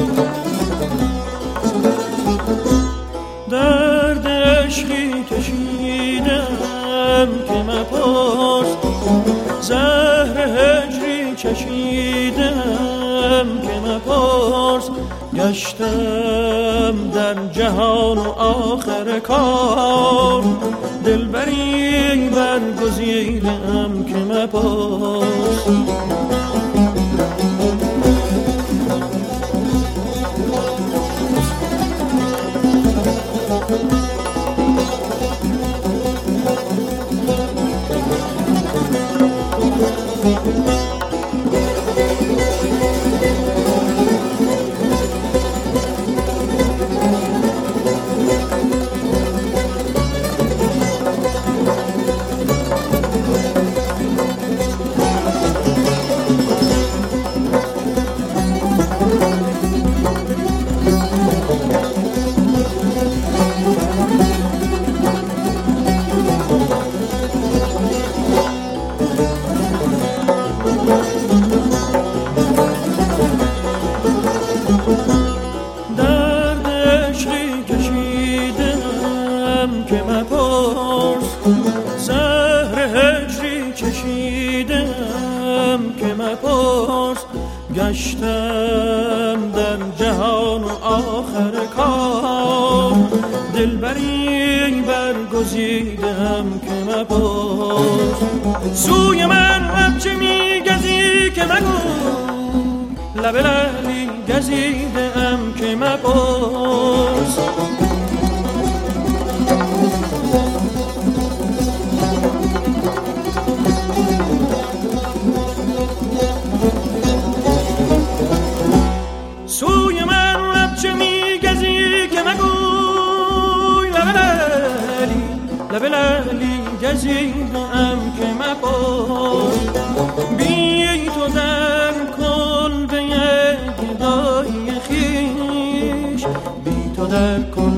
درد عشقی کشیدم که مپرس، زهر هجری چشیدم که مپرس. گشتم در جهان و آخر کار، دلبری برگزیدم که مپرس. گشتم در جهان و آخر کار، دلبری برگزیدم که مپرس. سوی من بچه میگزی که مگو، لب لعلی گزیدم که مپرس. سوی من بچه میگزی که مگوی، لب لعلی گزیدم که مپرس. بی تو در کل به یک گدایی خویش، بی تو در کل